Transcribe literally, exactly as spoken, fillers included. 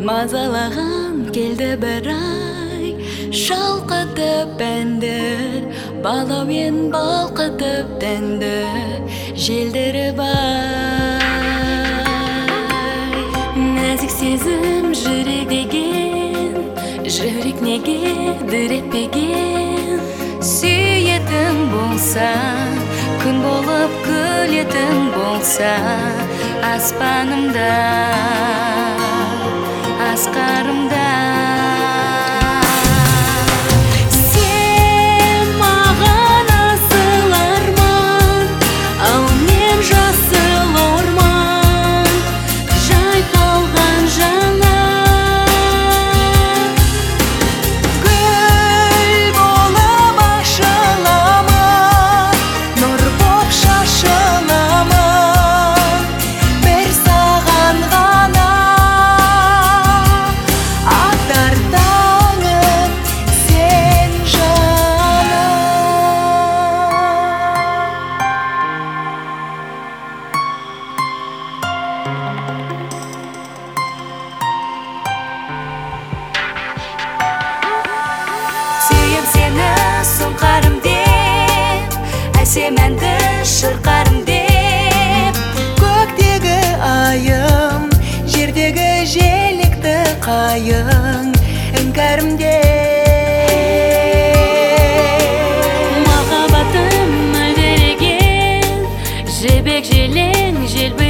мазалаған келді бір ай, шалқытып әнді, балаумен балқытып тәнді, желдіріп ай. Нәзік сезім жүрек деген, жүрек неге діреппеген? Сүйетін болса, күн болып күлетін болса, аспанымда, асқарымда. Сен маған асыл арман, ал мен жасыл орман, жайқалған жаңа. Гүл болып ашылама, нұр боп шашылама, бір саған ғана атар таңым сен жаным. Сүйем сені сұңқарым деп, әсем әнді шырқарым деп. Көктегі айым, жердегі желікті қайың, іңкәрім деп. Махаббатым мөлдіреген, жібек желең желбі